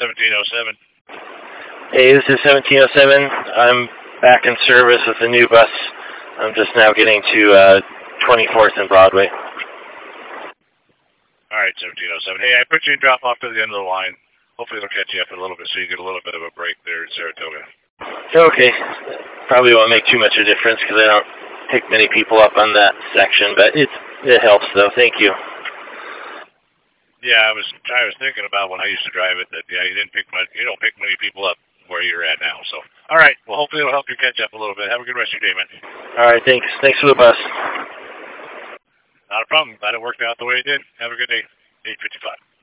1707. Hey, this is 1707. I'm back in service with the new bus. I'm just now getting to 24th and Broadway. All right, 1707. Hey, I put you in drop off to the end of the line. Hopefully it'll catch you up a little bit so you get a little bit of a break there in Saratoga. Okay. Probably won't make too much of a difference because I don't pick many people up on that section, but it helps though. Thank you. Yeah, I was thinking about when I used to drive it that you don't pick many people up where you're at now. So all right, well hopefully it'll help you catch up a little bit. Have a good rest of your day, man. All right, thanks. Thanks for the bus. Not a problem. Glad it worked out the way it did. Have a good day. 8:55.